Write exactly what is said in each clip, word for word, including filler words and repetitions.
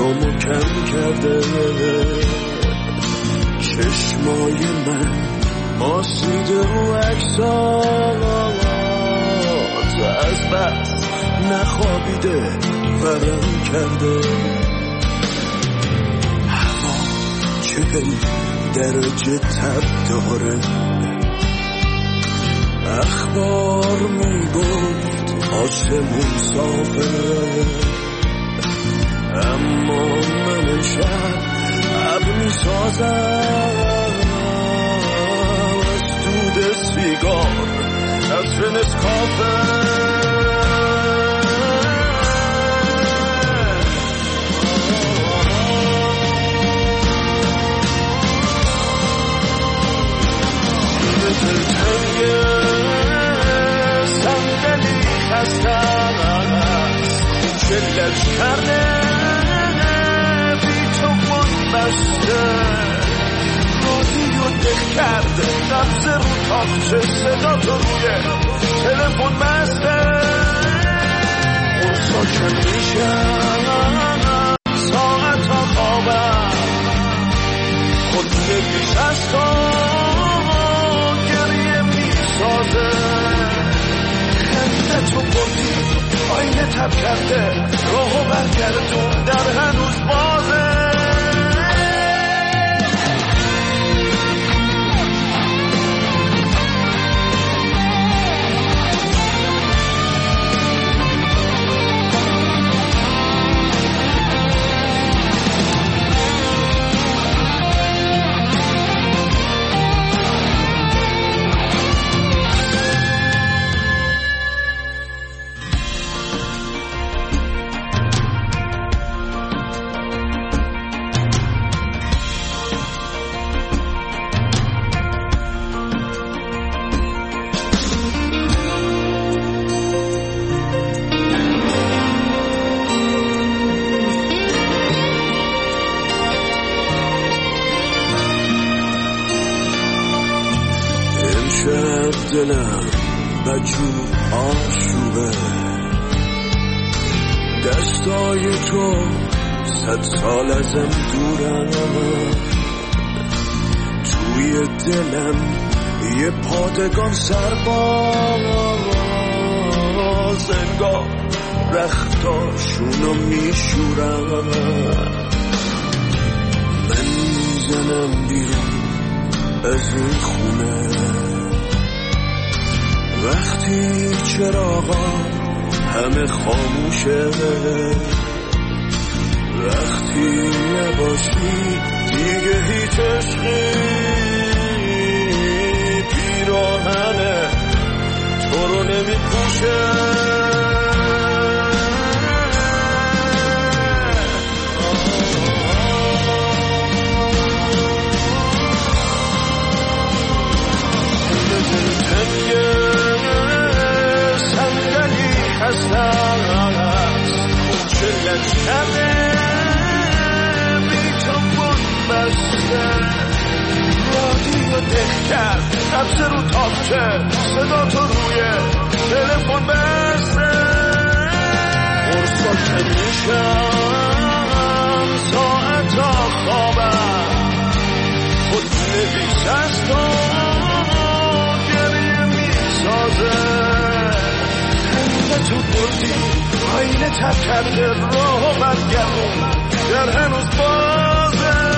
جامو کم کرده، چشمای من ماسیده و عکسات از بس نخوابیده ورم کرده. هوا چهل درجه تب داره، اخبار میگفت آسمون صافه، اما من شب اب میسازم از دود سیگار، از نسکافه. دلتنگ صندلی خستم است، چلج کرده بی تو من بسته، رادیو دق کرده نبض رو تاخچه، صدا تو روی تلفن بسته. اون ساکن میشم ساعت ها خوابم، خود نویس از تو خنده تو بردی آینه تب کرده، راهو برگردون در هنوز بازه. دلم بجور آشوبه، دستای تو صد سال ازم دورم، توی دلم یه پادگان سرباز، انگار رختاشونو میشورم. من میزنم بیرون از این خونه وقتی چراغا همه خاموشه، وقتی نباشی دیگه هیچ عشقی پیراهنه تو رو نمی پوشه. چلج کرده بی تو بود بسته، رادیو دق کرد نبض رو تاخچه، صدا تو روی تلفن بسته. ارسا که میشم ساعت ها خوابم، خود نویس از تو گریه میسازه. تو بردی آینه تب کرده، راه و برگردون در هنوز بازه.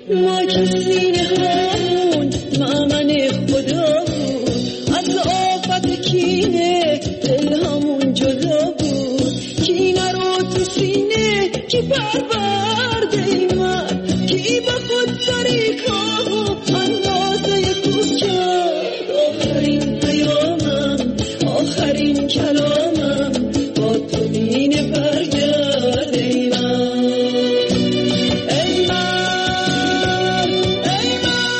ما که سینه هامون مأمن خدا بود، از آفت کینه دل همون جدا بود. کینه رو تو سینه کی پرورده من، کی با خود تاریکا اندازه تو کرد. آخرین پیامم آخرین کلامم با تو اینه برگرد ای من. ای من ای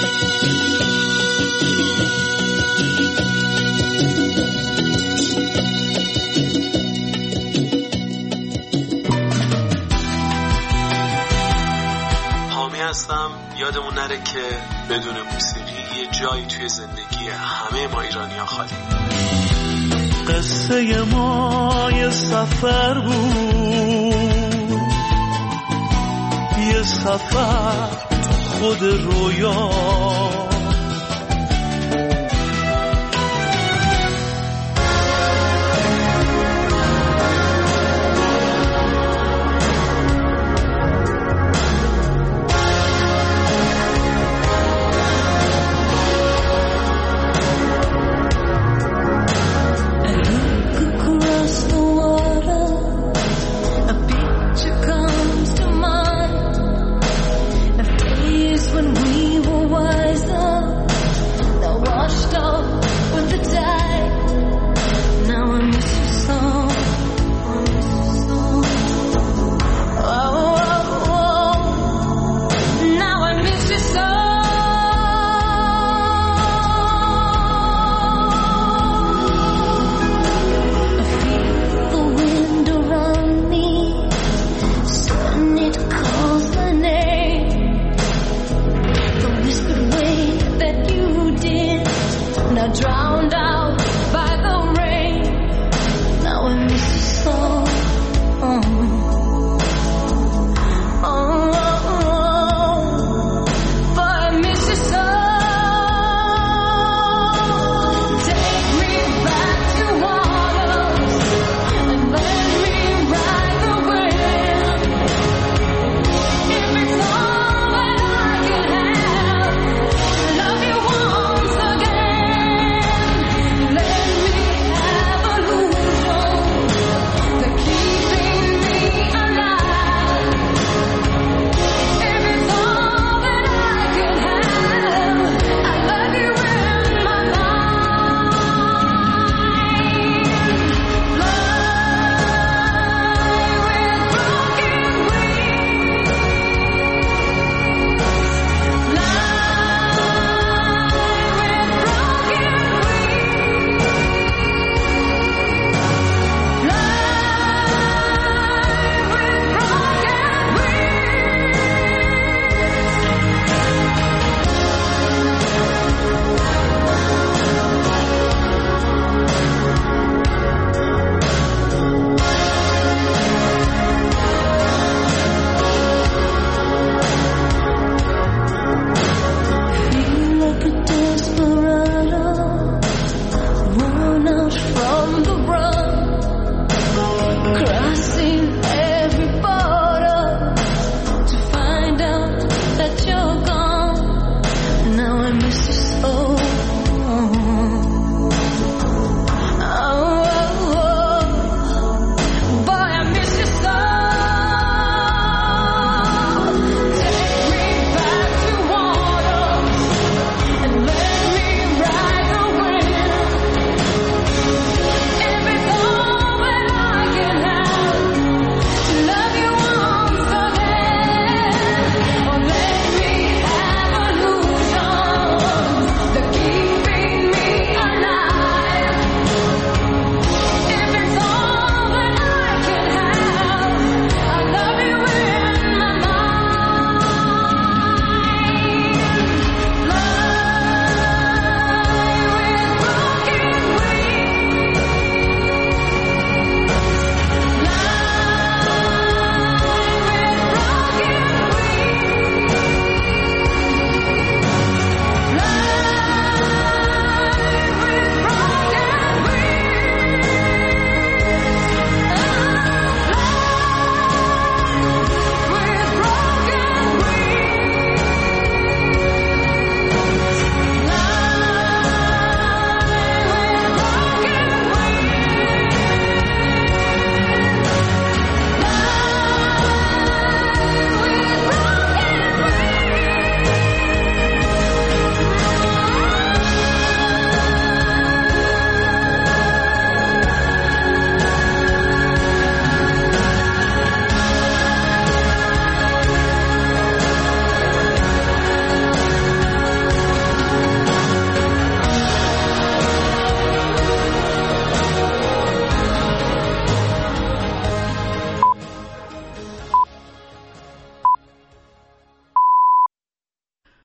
حامی هستم. یادمون نره که بدون موسیقی یه جایی توی زندگی همه ما ایرانی‌ها خالی. قصه ما یه سفر بود، یه سفر خود رویا